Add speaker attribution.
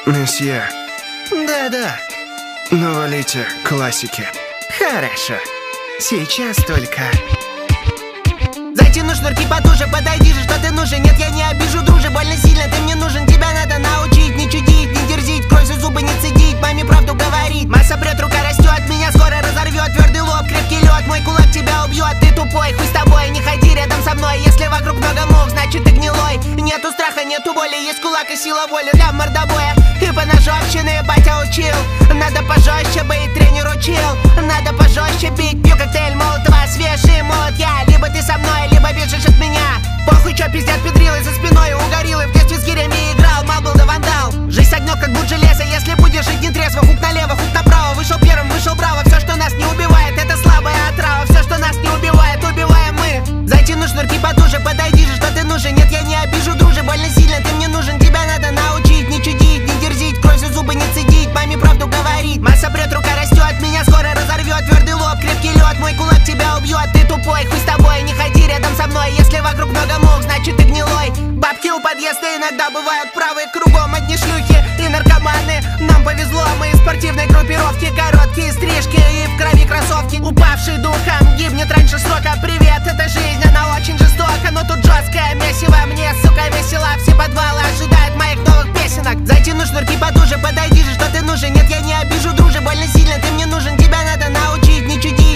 Speaker 1: месье.
Speaker 2: Да-да.
Speaker 1: Навалите классики.
Speaker 2: Хорошо. Сейчас только. Затяну шнурки потуже, подойди же, что ты нужен. Нет, я не обижу, друже, больно сильно ты мне нужен. Тебя надо научить, не чудить, не дерзить, кровь за зубы не цедить, маме правду говорить. Масса прет, рука растет, меня скоро разорвет. Твердый лоб, крепкий лед, мой кулак тебя убьет. Ты тупой, хуй с тобой, не ходи рядом со мной. Если вокруг много мух, значит ты гнилой. Нету страха, нету боли, есть кулак и сила воли для мордобоя. И по ножовщине батя учил. Надо пожестче быть, тренер учил. Надо пожестче бить, пью коктейль Молотова, свежий молот я. Либо ты со мной, либо бежишь от меня. Похуй, чё пиздят педрилы за спиной у гориллы. В детстве с гирями играл, мал был да вандал. Жизнь огнёт, как будь железо, если будешь жить не трезво. Хук налево, хук направо, вышел первым, вышел браво. Все, что нас не убивает, это слабая отрава. Все, что нас не убивает, убиваем мы. Затяну шнурки потуже, подойди же, что ты нужен. Нет, я не обижу, друже, больно сильно ты мне нужен. Тебя надо научить, не чудить, не дерзить, кровь за зубы не цедить, маме правду говорить. Масса прет, рука растет, меня скоро разорвет. Твердый лоб, крепкий лед, мой кулак тебя убьет. Ты тупой, хуй с тобой, не ходи рядом со мной. Если вокруг много мух, значит ты гнилой. Бабки у подъезда иногда бывают правы. Кругом одни шлюхи и наркоманы. Нам повезло, мы из спортивной группировки. Короткие стрижки и в крови кроссовки. Упавший духом гибнет раньше срока. Привет, это жизнь, она очень жестока. Но тут жесткое месиво, мне, сука, весело. Все подвалы ожидают моих новых песенок. Затяну шнурки потуже, подойди же, что ты нужен. Нет, я не обижу, друже, больно сильно ты мне нужен. Тебя надо научить, не чудить,